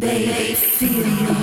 Baby, feel you.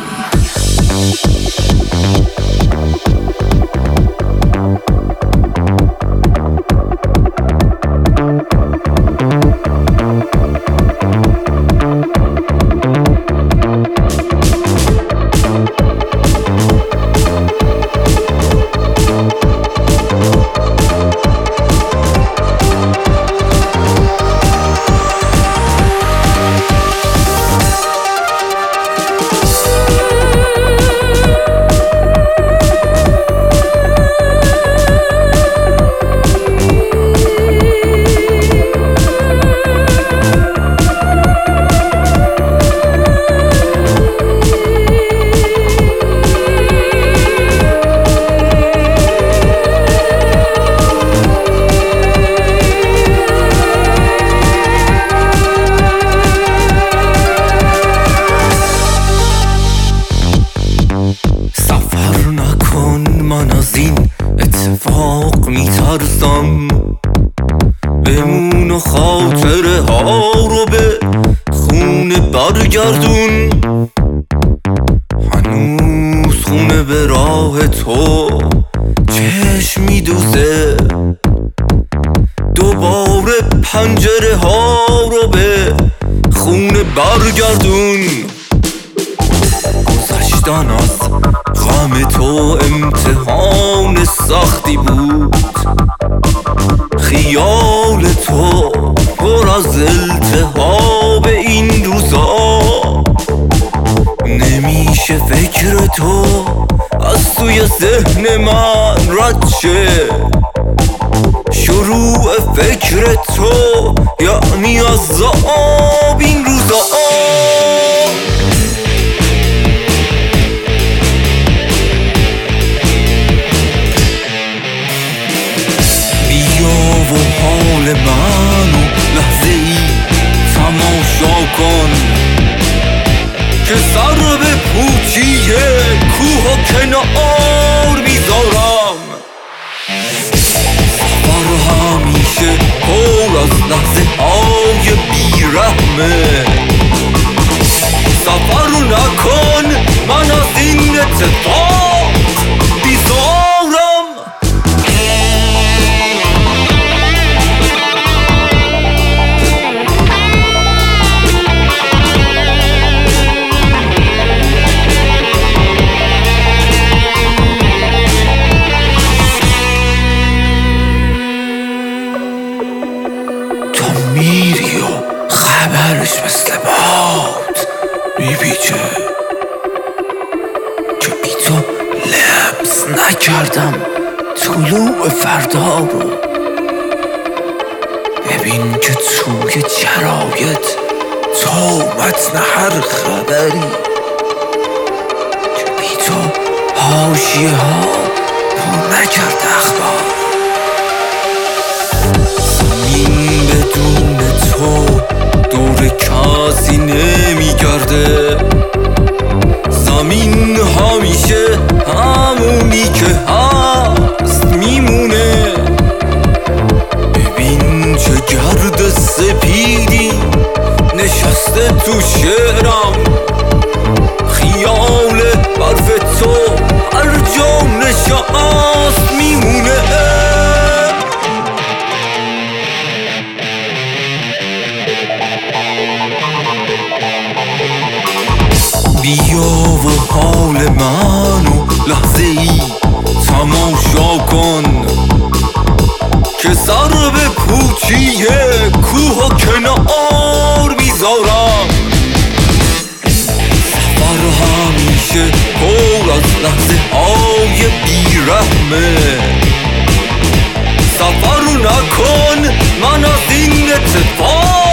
من از این اتفاق میترسم، بمون و خاطره ها رو به خونه برگردون. هنوز خونه به راه تو چشم میدوزه، دوباره پنجره ها رو به خونه برگردون. گذشتن از غم تو امتحان سختی بود، خیال تو پر از التهاب این روزا. نمیشه فکر تو از توی ذهن من رد شه، شروع فکر تو یعنی عذاب این روزا. و حال منو لحظه ای تماشا کن که سر به پوچی کوه و کنار میذارم. سفر همیشه پر از لحظه های بیرحمه، سفر نکن من از این اتفاق بیزارم. میری و خبرش مثل باد میپیچه که بی تو لمس نکردم طلوع فردا رو. ببین که توی جرایت تو متن هر خبری که بی تو حاشیه ها پر نکرد اخبار. زمین بدون تو دور کسی نمیگرده، زمین همیشه همونی که هست میمونه. ببین چه گرد سپیدی نشسته تو شعرم، خیال برف تو هر جا نشست میمونه. بیا و حال منو لحظه ای تماشا کن که سر به پوچی کوه و کنار میذارم. سفر همیشه پر از لحظه های بیرحمه، سفر نکن من از این اتفاق